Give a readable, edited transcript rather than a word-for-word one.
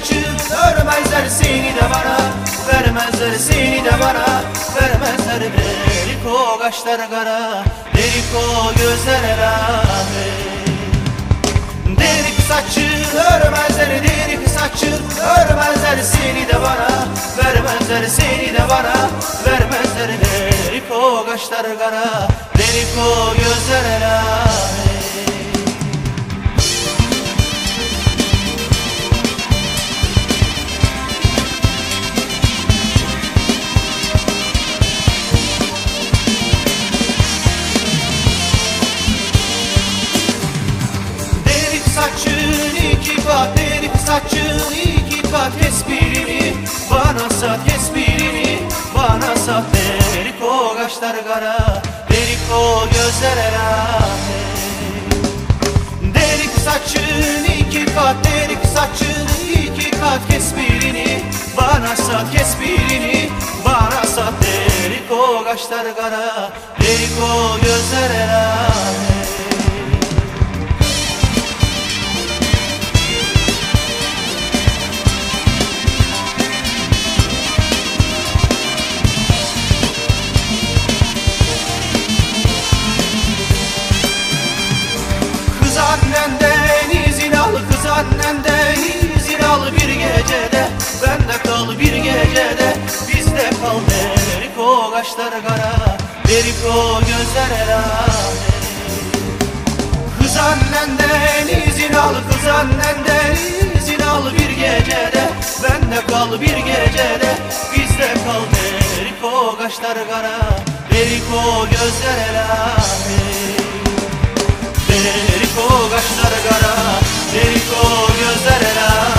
saçı, örmezler seni de bana, vermezler seni de bana, vermezler. Delik o kaşlar kara, delik o gözler elame. Delik saçı, örmezler delik saçı, örmezler seni de bana, vermezler seni de bana, vermezler. Delik o kaşlar kara, delik o gözler elame. Saçın iki kat, delik saçın iki kat, kes birini bana sat, kes birini bana sat. Delik o kaşlar kara, delik o gözler elame. Delik saçın iki kat, delik saçın iki kat, kes birini bana sat, kes birini bana sat. Delik o kaşlar kara, delik o gözler elame. Annenden izin al, kız annenden izin al bir gecede, bende kal bir gecede, bizde kal. Delik o kaşlar kara, delik o gözler elame. Kız annenden izin al, kız annenden izin al bir gecede, bende kal bir gecede, bizde kal. Delik o kaşlar kara, delik o gözler elame. Delik o kaşlar kara, delik o gözler elame.